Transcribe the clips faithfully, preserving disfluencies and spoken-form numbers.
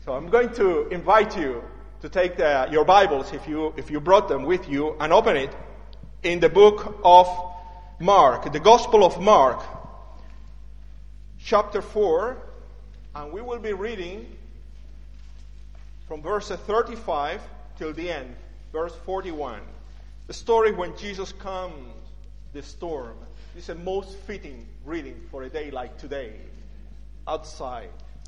So I'm going to invite you to take the, your Bibles, if you if you brought them with you, and open it in the book of Mark, the Gospel of Mark, chapter four, and we will be reading from verse thirty-five till the end, verse forty-one. The story when Jesus calms the storm. This is a most fitting reading for a day like today, outside.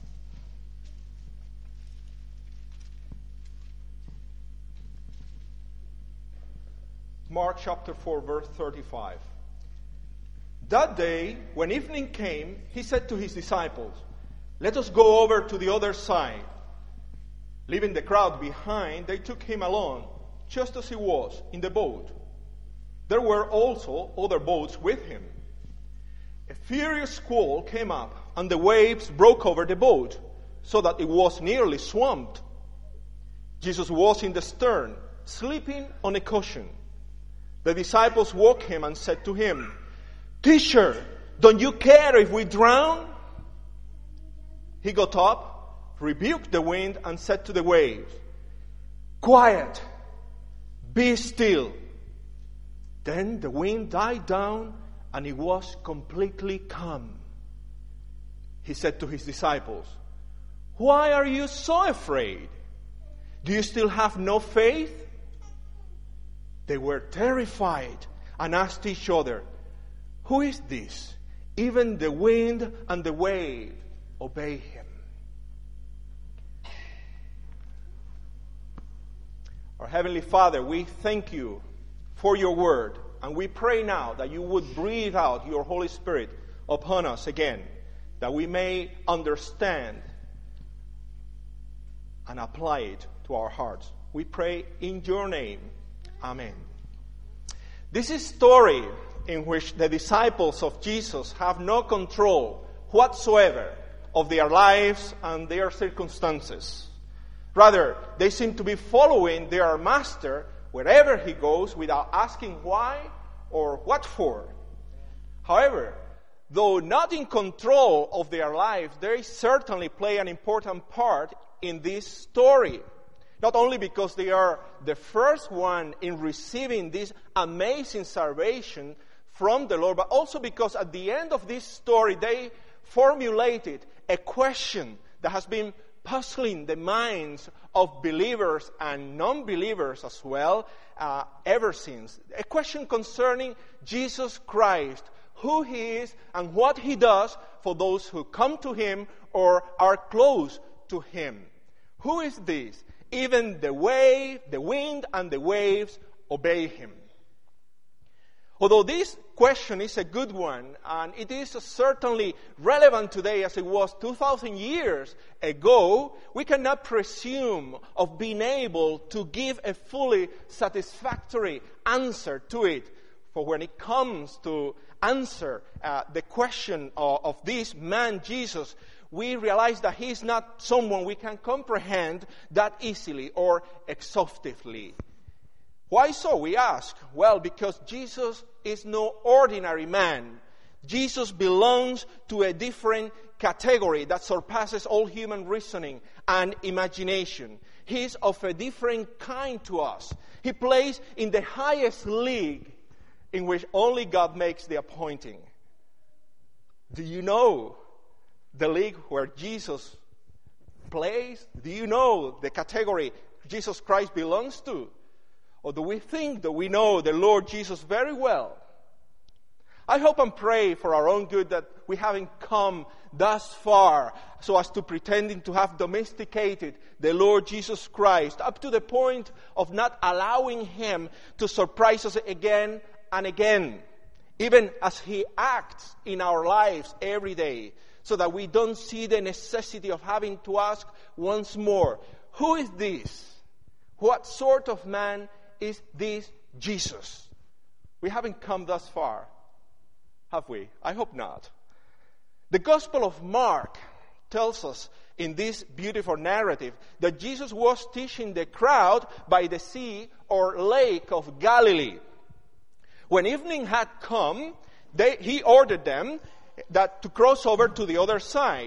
Mark chapter four, verse thirty-five. That day, when evening came, he said to his disciples, "Let us go over to the other side." Leaving the crowd behind, they took him along, just as he was, in the boat. There were also other boats with him. A furious squall came up, and the waves broke over the boat, so that it was nearly swamped. Jesus was in the stern, sleeping on a cushion. The disciples woke him and said to him, "Teacher, don't you care if we drown?" He got up, rebuked the wind, and said to the waves, "Quiet, be still." Then the wind died down, and it was completely calm. He said to his disciples, "Why are you so afraid? Do you still have no faith?" They were terrified and asked each other, "Who is this? Even the wind and the wave obey him." Our Heavenly Father, we thank you for your word, and we pray now that you would breathe out your Holy Spirit upon us again, that we may understand and apply it to our hearts. We pray in your name. Amen. This is a story in which the disciples of Jesus have no control whatsoever of their lives and their circumstances. Rather, they seem to be following their master wherever he goes without asking why or what for. However, though not in control of their lives, they certainly play an important part in this story. Not only because they are the first one in receiving this amazing salvation from the Lord, but also because at the end of this story they formulated a question that has been puzzling the minds of believers and non-believers as well uh, ever since. A question concerning Jesus Christ, who he is and what he does for those who come to him or are close to him. Who is this? Even the wave, the wind and the waves obey him. Although this question is a good one, and it is certainly relevant today as it was two thousand years ago, we cannot presume of being able to give a fully satisfactory answer to it. For when it comes to answer uh, the question of, of this man Jesus, we realize that he is not someone we can comprehend that easily or exhaustively. Why so, we ask? Well, because Jesus is no ordinary man. Jesus belongs to a different category that surpasses all human reasoning and imagination. He is of a different kind to us. He plays in the highest league in which only God makes the appointing. Do you know the league where Jesus plays? Do you know the category Jesus Christ belongs to? Or do we think that we know the Lord Jesus very well? I hope and pray for our own good that we haven't come thus far so as to pretending to have domesticated the Lord Jesus Christ up to the point of not allowing him to surprise us again and again, even as he acts in our lives every day, so that we don't see the necessity of having to ask once more, who is this? What sort of man is this Jesus? We haven't come thus far, have we? I hope not. The Gospel of Mark tells us in this beautiful narrative that Jesus was teaching the crowd by the sea or lake of Galilee. When evening had come, they, he ordered them that to cross over to the other side.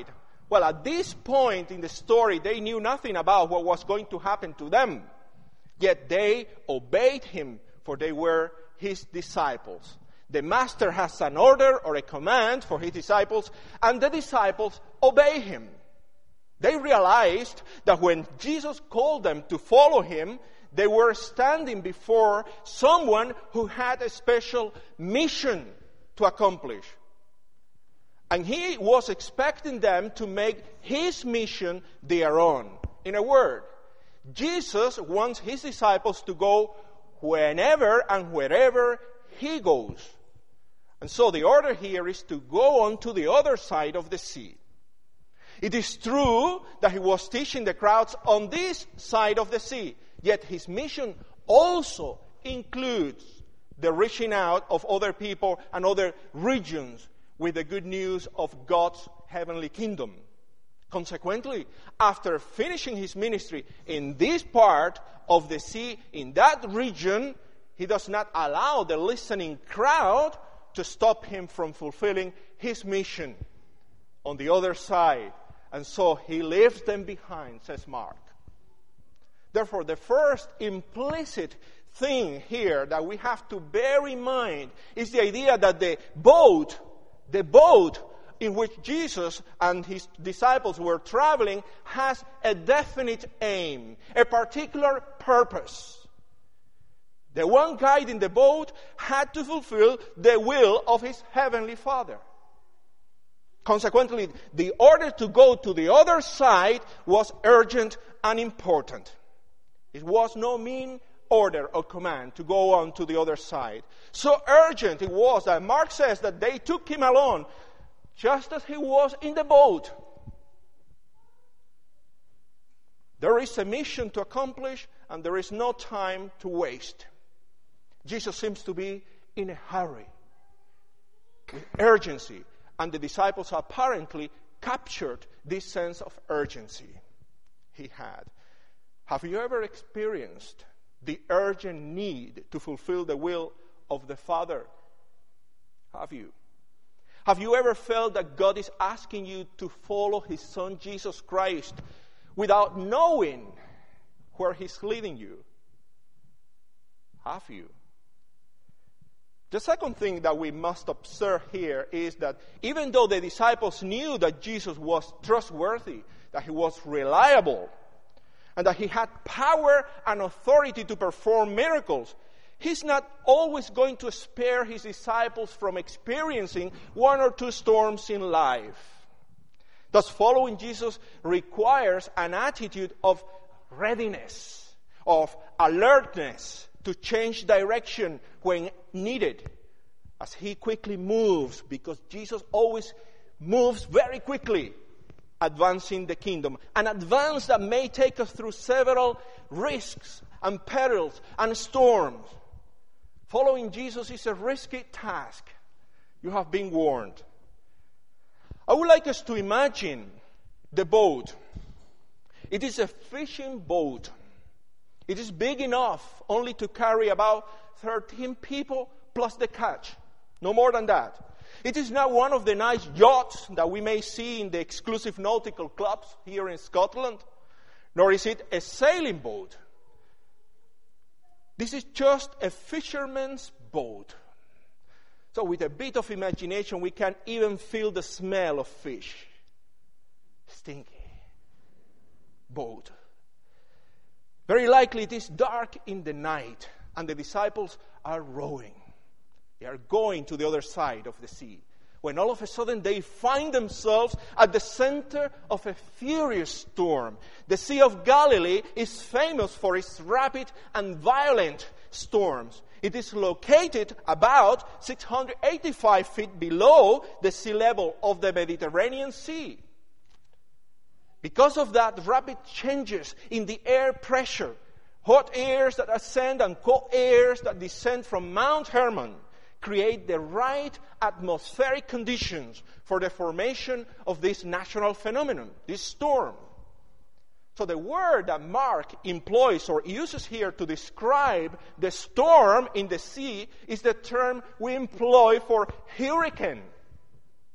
Well, at this point in the story, they knew nothing about what was going to happen to them. Yet they obeyed him, for they were his disciples. The master has an order or a command for his disciples, and the disciples obey him. They realized that when Jesus called them to follow him, they were standing before someone who had a special mission to accomplish. And he was expecting them to make his mission their own. In a word, Jesus wants his disciples to go whenever and wherever he goes. And so the order here is to go on to the other side of the sea. It is true that he was teaching the crowds on this side of the sea, yet his mission also includes the reaching out of other people and other regions with the good news of God's heavenly kingdom. Consequently, after finishing his ministry in this part of the sea, in that region, he does not allow the listening crowd to stop him from fulfilling his mission on the other side. And so he leaves them behind, says Mark. Therefore, the first implicit thing here that we have to bear in mind is the idea that the boat, the boat in which Jesus and his disciples were traveling has a definite aim, a particular purpose. The one guide in the boat had to fulfill the will of his heavenly Father. Consequently, the order to go to the other side was urgent and important. It was no mean order or command to go on to the other side. So urgent it was that Mark says that they took him along just as he was in the boat. There is a mission to accomplish and there is no time to waste. Jesus seems to be in a hurry, with urgency, and the disciples apparently captured this sense of urgency he had. Have you ever experienced the urgent need to fulfill the will of the Father? Have you? Have you ever felt that God is asking you to follow his Son Jesus Christ without knowing where he's leading you? Have you? The second thing that we must observe here is that even though the disciples knew that Jesus was trustworthy, that he was reliable, and that he had power and authority to perform miracles, he's not always going to spare his disciples from experiencing one or two storms in life. Thus, following Jesus requires an attitude of readiness, of alertness, to change direction when needed, as he quickly moves, because Jesus always moves very quickly, advancing the kingdom. An advance that may take us through several risks and perils and storms. Following Jesus is a risky task. You have been warned. I would like us to imagine the boat. It is a fishing boat. It is big enough only to carry about thirteen people plus the catch. No more than that. It is not one of the nice yachts that we may see in the exclusive nautical clubs here in Scotland, nor is it a sailing boat. This is just a fisherman's boat. So with a bit of imagination, we can even feel the smell of fish. Stinky boat. Very likely it is dark in the night, and the disciples are rowing. They are going to the other side of the sea, when all of a sudden they find themselves at the center of a furious storm. The Sea of Galilee is famous for its rapid and violent storms. It is located about six hundred eighty-five feet below the sea level of the Mediterranean Sea. Because of that rapid changes in the air pressure, hot airs that ascend and cold airs that descend from Mount Hermon create the right atmospheric conditions for the formation of this natural phenomenon, this storm. So the word that Mark employs or uses here to describe the storm in the sea is the term we employ for hurricane.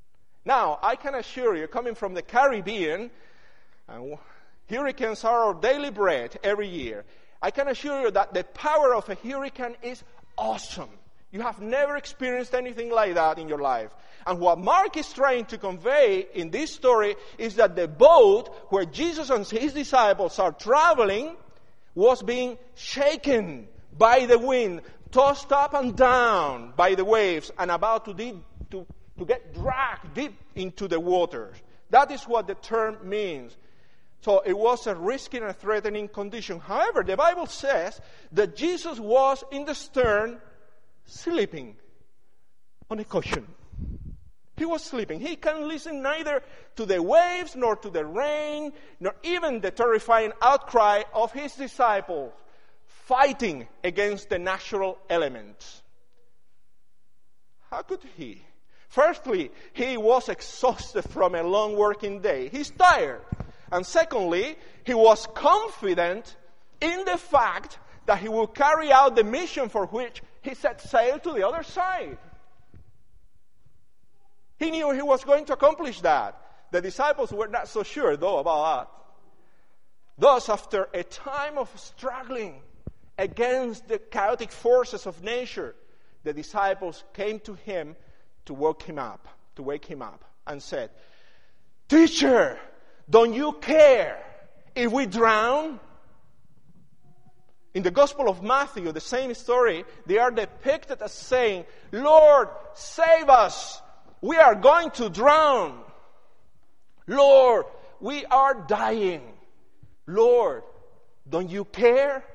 Now, I can assure you, coming from the Caribbean, and hurricanes are our daily bread every year, I can assure you that the power of a hurricane is awesome. You have never experienced anything like that in your life. And what Mark is trying to convey in this story is that the boat where Jesus and his disciples are traveling was being shaken by the wind, tossed up and down by the waves, and about to, deep, to, to get dragged deep into the waters. That is what the term means. So it was a risky and a threatening condition. However, the Bible says that Jesus was in the stern sleeping on a cushion. He was sleeping. He can listen neither to the waves, nor to the rain, nor even the terrifying outcry of his disciples fighting against the natural elements. How could he? Firstly, he was exhausted from a long working day. He's tired. And secondly, he was confident in the fact that he will carry out the mission for which he set sail to the other side. He knew he was going to accomplish that. The disciples were not so sure, though, about that. Thus, after a time of struggling against the chaotic forces of nature, the disciples came to him to wake him up, to wake him up, and said, "Teacher, don't you care if we drown?" In the Gospel of Matthew, the same story, they are depicted as saying, "Lord, save us. We are going to drown. Lord, we are dying. Lord, don't you care?"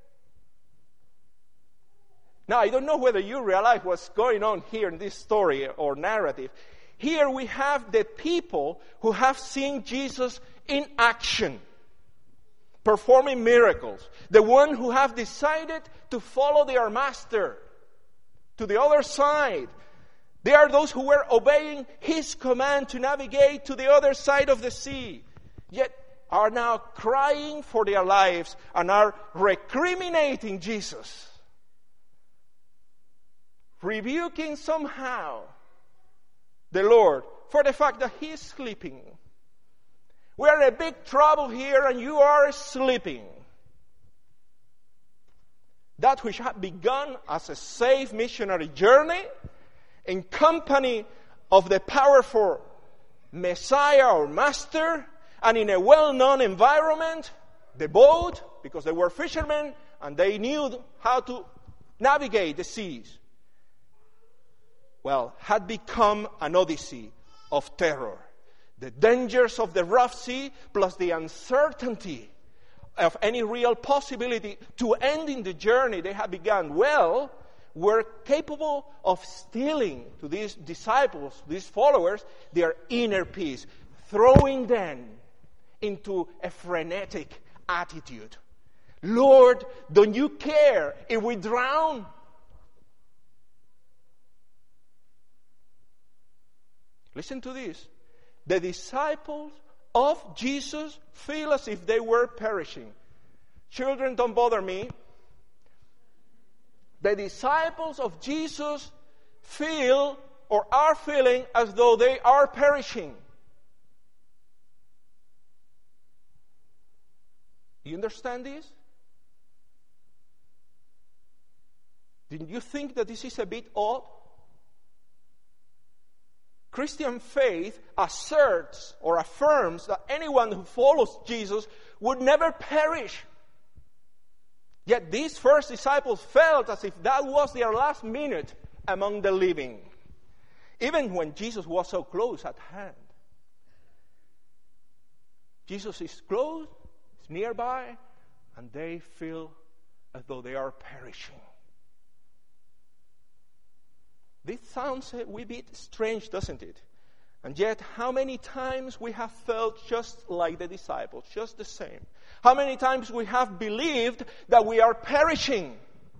Now, I don't know whether you realize what's going on here in this story or narrative. Here we have the people who have seen Jesus in action, performing miracles. The one who have decided to follow their master to the other side. They are those who were obeying his command to navigate to the other side of the sea, yet are now crying for their lives and are recriminating Jesus, rebuking somehow the Lord for the fact that he is sleeping. We are in a big trouble here and you are sleeping. That which had begun as a safe missionary journey in company of the powerful Messiah or Master, and in a well-known environment, the boat, because they were fishermen and they knew how to navigate the seas, well, had become an odyssey of terror. The dangers of the rough sea, plus the uncertainty of any real possibility to ending the journey they had begun, well, were capable of stealing to these disciples, these followers, their inner peace, throwing them into a frenetic attitude. "Lord, don't you care if we drown?" Listen to this. The disciples of Jesus feel as if they were perishing. Children, don't bother me. The disciples of Jesus feel or are feeling as though they are perishing. You understand this? Didn't you think that this is a bit odd? Christian faith asserts or affirms that anyone who follows Jesus would never perish. Yet these first disciples felt as if that was their last minute among the living, even when Jesus was so close at hand. Jesus is close, is nearby, and they feel as though they are perishing. This sounds a wee bit strange, doesn't it? And yet, how many times we have felt just like the disciples, just the same? How many times we have believed that we are perishing?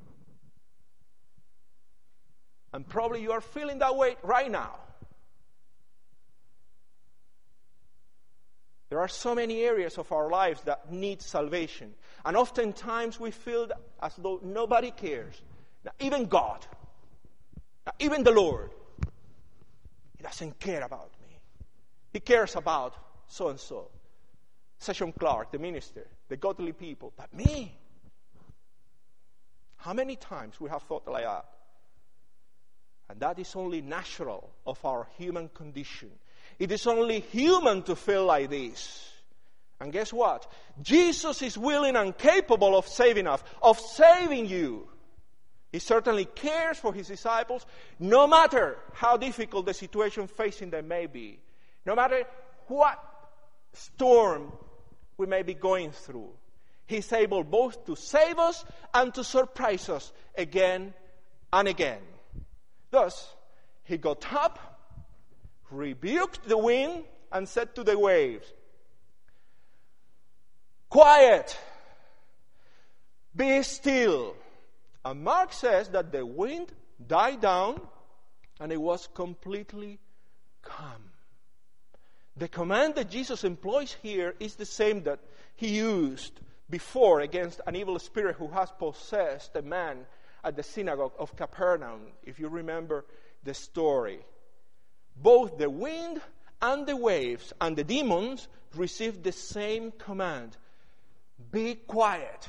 And probably you are feeling that way right now. There are so many areas of our lives that need salvation. And oftentimes we feel as though nobody cares. Not even God. Not even the Lord. He doesn't care about me. He cares about so-and-so. Session Clark, the minister, the godly people. But me? How many times we have thought like that? And that is only natural of our human condition. It is only human to feel like this. And guess what? Jesus is willing and capable of saving us, of saving you. He certainly cares for his disciples, no matter how difficult the situation facing them may be. No matter what storm we may be going through. He's able both to save us and to surprise us again and again. Thus, he got up, rebuked the wind, and said to the waves, "Quiet, be still." And Mark says that the wind died down and it was completely calm. The command that Jesus employs here is the same that he used before against an evil spirit who has possessed a man at the synagogue of Capernaum, if you remember the story. Both the wind and the waves and the demons received the same command: be quiet.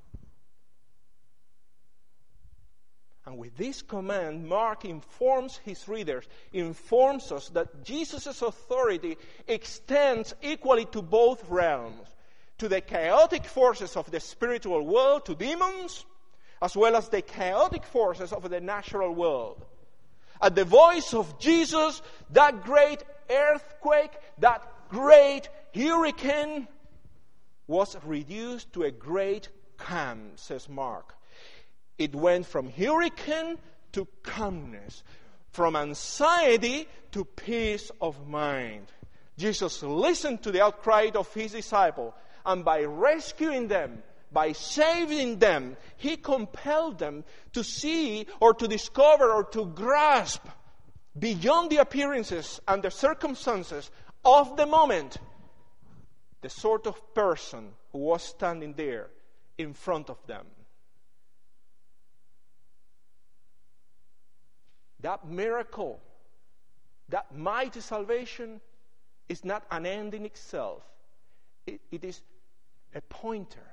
And with this command, Mark informs his readers, informs us that Jesus' authority extends equally to both realms, to the chaotic forces of the spiritual world, to demons, as well as the chaotic forces of the natural world. At the voice of Jesus, that great earthquake, that great hurricane was reduced to a great calm, says Mark. It went from hurricane to calmness, from anxiety to peace of mind. Jesus listened to the outcry of his disciples, and by rescuing them, by saving them, he compelled them to see or to discover or to grasp beyond the appearances and the circumstances of the moment the sort of person who was standing there in front of them. That miracle, that mighty salvation is not an end in itself. It, it is a pointer.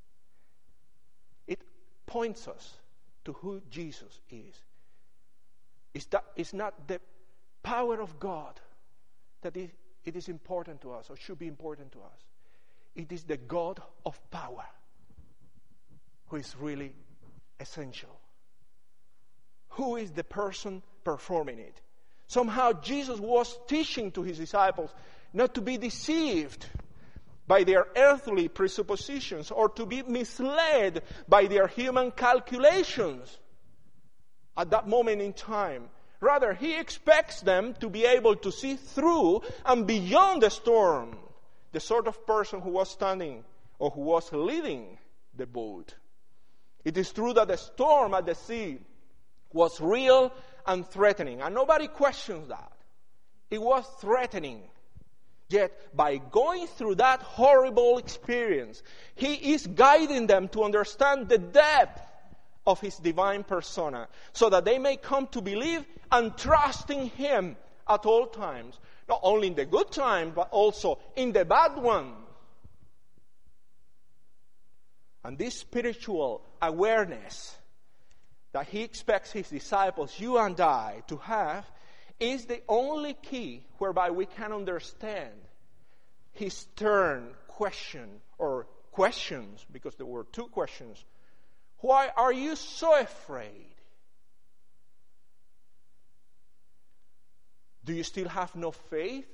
It points us to who Jesus is. It's, that, it's not the power of God that it, it is important to us or should be important to us. It is the God of power who is really essential. Who is the person performing it? Somehow Jesus was teaching to his disciples not to be deceived by their earthly presuppositions or to be misled by their human calculations at that moment in time. Rather, he expects them to be able to see through and beyond the storm, the sort of person who was standing or who was leading the boat. It is true that the storm at the sea was real and threatening, and nobody questions that. It was threatening. Yet, by going through that horrible experience, he is guiding them to understand the depth of his divine persona, so that they may come to believe and trust in him at all times, not only in the good times, but also in the bad ones. And this spiritual awareness that he expects his disciples, you and I, to have, is the only key whereby we can understand his stern question, or questions, because there were two questions. Why are you so afraid? Do you still have no faith?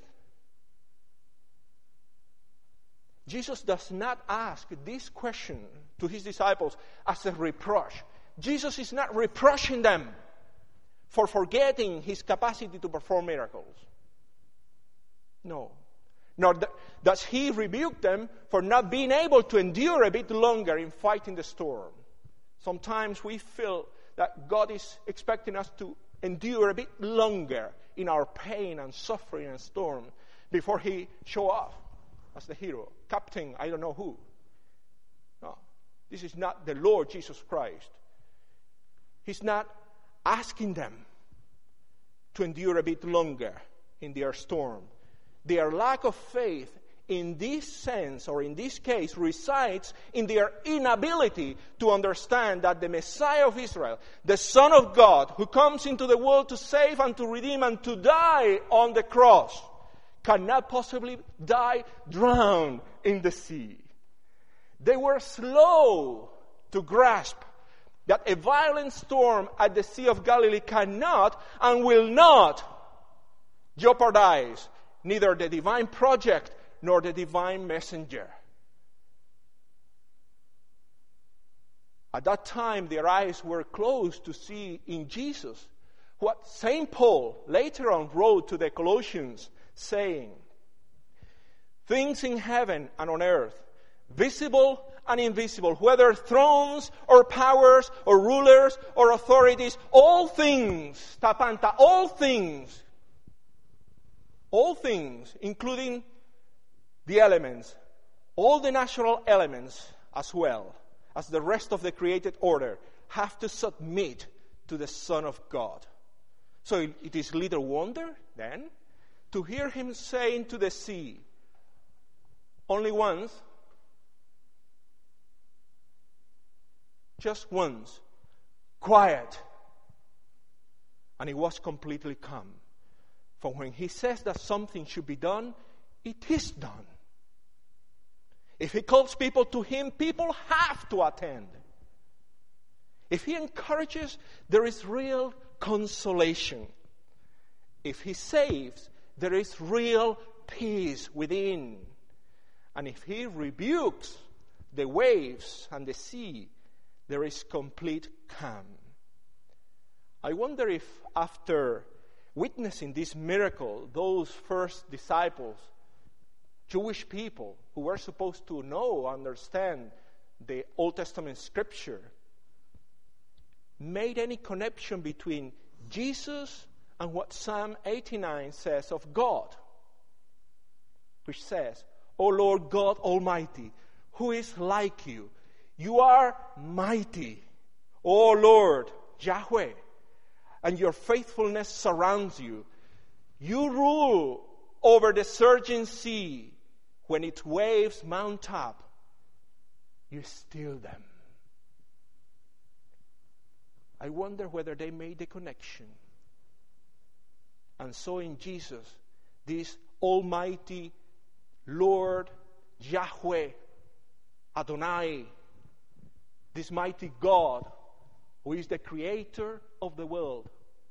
Jesus does not ask this question to his disciples as a reproach. Jesus is not reproaching them for forgetting his capacity to perform miracles. No. Nor does he rebuke them for not being able to endure a bit longer in fighting the storm. Sometimes we feel that God is expecting us to endure a bit longer in our pain and suffering and storm before he show off as the hero, Captain, I don't know who. No, this is not the Lord Jesus Christ. He's not asking them to endure a bit longer in their storm. Their lack of faith in this sense, or in this case, resides in their inability to understand that the Messiah of Israel, the Son of God, who comes into the world to save and to redeem and to die on the cross, cannot possibly die drowned in the sea. They were slow to grasp that a violent storm at the Sea of Galilee cannot and will not jeopardize neither the divine project nor the divine messenger. At that time, their eyes were closed to see in Jesus what Saint Paul later on wrote to the Colossians, saying, "Things in heaven and on earth, visible and invisible, whether thrones or powers or rulers or authorities, all things, tapanta, all things, all things, including the elements, all the natural elements as well as the rest of the created order, have to submit to the Son of God." So it is little wonder, then, to hear him saying to the sea, only once, just once, "Quiet." And it was completely calm. For when he says that something should be done, it is done. If he calls people to him, people have to attend. If he encourages, there is real consolation. If he saves, there is real peace within. And if he rebukes the waves and the sea, there is complete calm. I wonder if after witnessing this miracle, those first disciples, Jewish people who were supposed to know, understand the Old Testament scripture, made any connection between Jesus and what Psalm eighty-nine says of God, which says, "O Lord God Almighty, who is like you? You are mighty, O Lord Yahweh, and your faithfulness surrounds you. You rule over the surging sea. When its waves mount up, you still them." I wonder whether they made the connection and saw in Jesus this Almighty Lord Yahweh Adonai, this mighty God who is the creator of the world,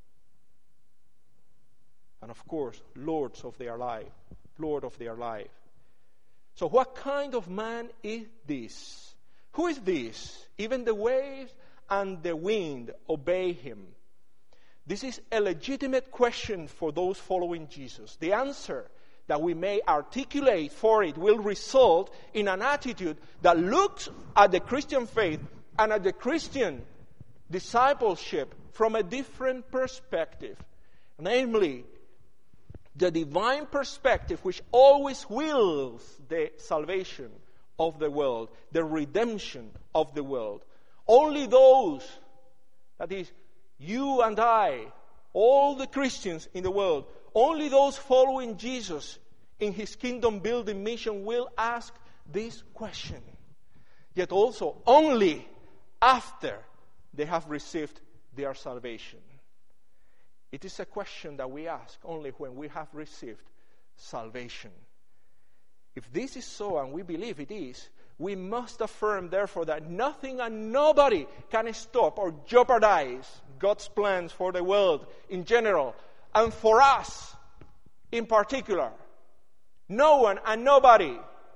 and of course, lords of their life, Lord of their life. So what kind of man is this? Who is this? Even the waves and the wind obey him. This is a legitimate question for those following Jesus. The answer that we may articulate for it will result in an attitude that looks at the Christian faith and at the Christian discipleship from a different perspective, namely, the divine perspective which always wills the salvation of the world, the redemption of the world. Only those, that is, you and I, all the Christians in the world, only those following Jesus in his kingdom building mission will ask this question. Yet also only after they have received their salvation. It is a question that we ask only when we have received salvation. If this is so, and we believe it is, we must affirm, therefore, that nothing and nobody can stop or jeopardize God's plans for the world in general, and for us in particular. No one and nobody.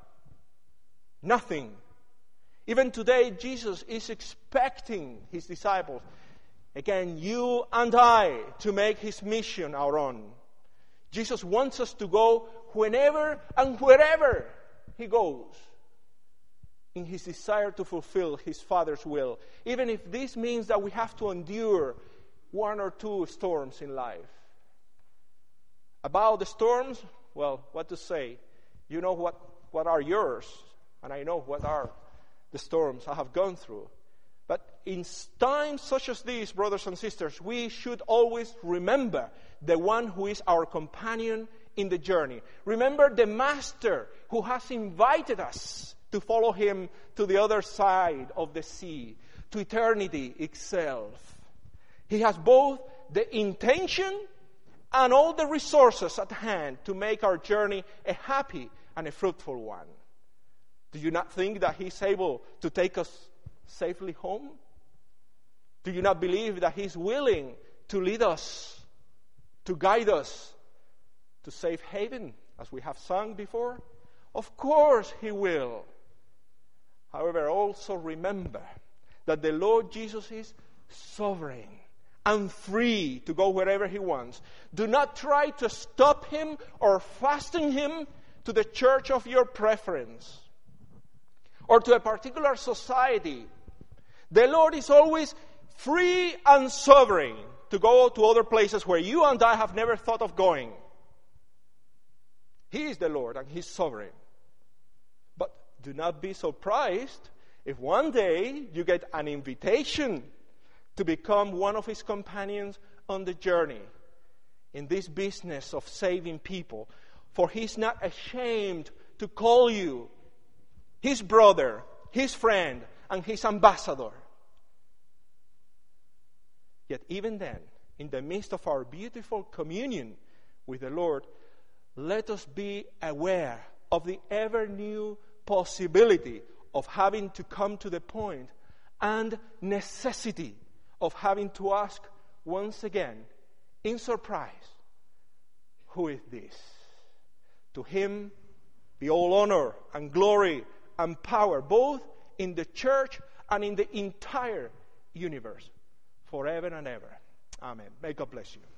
Nothing. Even today, Jesus is expecting his disciples, again, you and I, to make his mission our own. Jesus wants us to go whenever and wherever he goes in his desire to fulfill his Father's will, even if this means that we have to endure one or two storms in life. About the storms, well, what to say? You know what, what are yours, and I know what are the storms I have gone through. But in times such as these, brothers and sisters, we should always remember the one who is our companion in the journey. Remember the Master who has invited us to follow him to the other side of the sea, to eternity itself. He has both the intention and all the resources at hand to make our journey a happy and a fruitful one. Do you not think that he's able to take us safely home? Do you not believe that he's willing to lead us, to guide us to safe haven, as we have sung before? Of course he will. However, also remember that the Lord Jesus is sovereign and free to go wherever he wants. Do not try to stop him or fasten him to the church of your preference or to a particular society. The Lord is always free and sovereign to go to other places where you and I have never thought of going. He is the Lord and he's sovereign. But do not be surprised if one day you get an invitation to become one of his companions on the journey in this business of saving people. For he's not ashamed to call you his brother, his friend, and his ambassador. Yet even then, in the midst of our beautiful communion with the Lord, let us be aware of the ever-new possibility of having to come to the point and necessity of having to ask once again, in surprise, who is this? To him be all honor and glory and power, both in the church and in the entire universe, forever and ever. Amen. May God bless you.